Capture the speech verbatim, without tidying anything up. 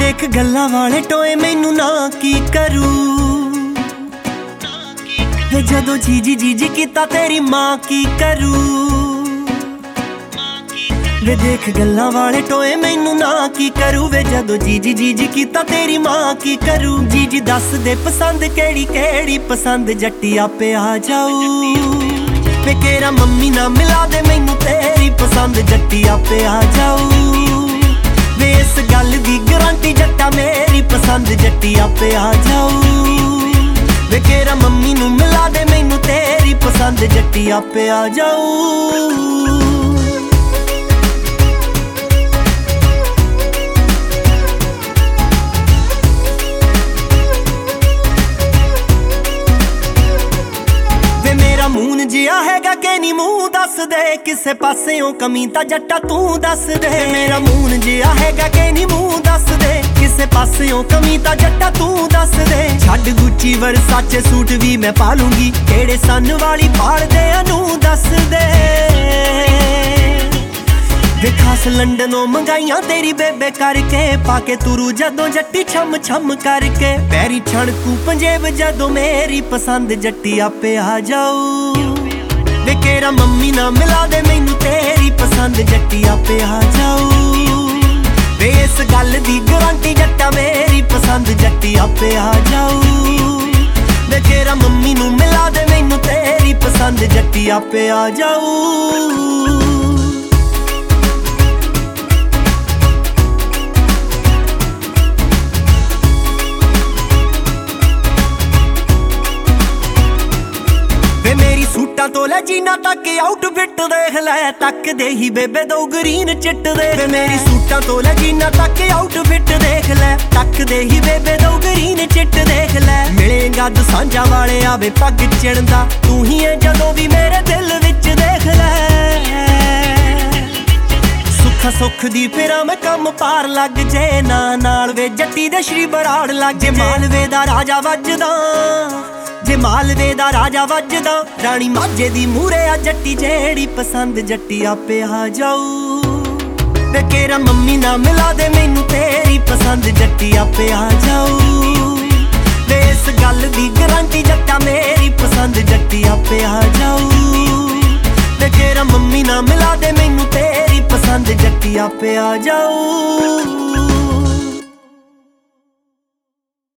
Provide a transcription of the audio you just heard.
देख गल्लां वाले टोए मैनू ना की करू वे जदों जीजी जीजी कीता तेरी मां की करू वे देख गल्लां वाले टोए मैनू ना की करू वे जदों जीजी जीजी कीता तेरी मां की करू। जीजी दस दे पसंद केड़ी केड़ी पसंद जट्टी आपे आ जाऊ वे केरा मम्मी ना मिला दे मैनू तेरी पसंद जट्टी आपे आ जाऊ वे इस गल दी गारंटी जट्टा मेरी पसंद जट्टी आपे आ जाऊ वे केरा मम्मी नू मिला दे मैनू तेरी पसंद जट्टी आपे आ जाऊ। मून जिया हैगा कि नी मूंह दस दे किसे पासेओं कमी तां जट्टा तू दस दे। मेरा मून जिया हैगा कि नी मूंह दस दे किसे पासेओं कमी तां जट्टा तू दस दे। छड्ड गुच्ची वर्साचे सूट भी मैं पा लूंगी केड़े सन वाली पाड़ दे अनू दस दे। वे खास लंडनों मंगाइयां तेरी बेबे करके पाके तुरू जदों जट्टी छम छम करके पैरी छणकू पंजेब जदों मेरी पसंद जट्टी आपे आ जाऊ वे केरा मम्मी ना मिला दे मैनू तेरी पसंद जट्टी आपे आ जाऊ वे इस गल दी गारंटी जट्टा मेरी पसंद जट्टी आपे आ जाऊ वे केरा मम्मी नू मिला दे मैनू तेरी पसंद जट्टी आपे आ जाऊ। तो ले जीना तक आउटफिट देख लै तक दे ही बेबे दो ग्रीन चिट दे मेरी सूटां तो ले जीना तक आउटफिट देख लै तक दे ही बेबे दो ग्रीन चिट देख लै। मिलेगा दसांझा वाले आवे पग चिणदा तू ही है जदों भी मेरे दिल विच देख लै। सुख सुख दी फिरां मैं कम पार लग जे ना नाल वे जट्टी दे श्री बराड़ लग जे मालवे दा राजा वजदा जे मालवे दा राजा वजदा रानी माझे दी मूरे आ जट्टी जेड़ी पसंद जट्टी आपे आ जाऊ वे केरा मम्मी ना मिला दे मैनू तेरी पसंद जट्टी आपे आ जाऊ वे इस गल दी गारंटी जट्टा मेरी पसंद जट्टी आपे आ जाऊ वे केरा मम्मी ना मिला दे मैनू तेरी पसंद जट्टी आपे आ जाऊ।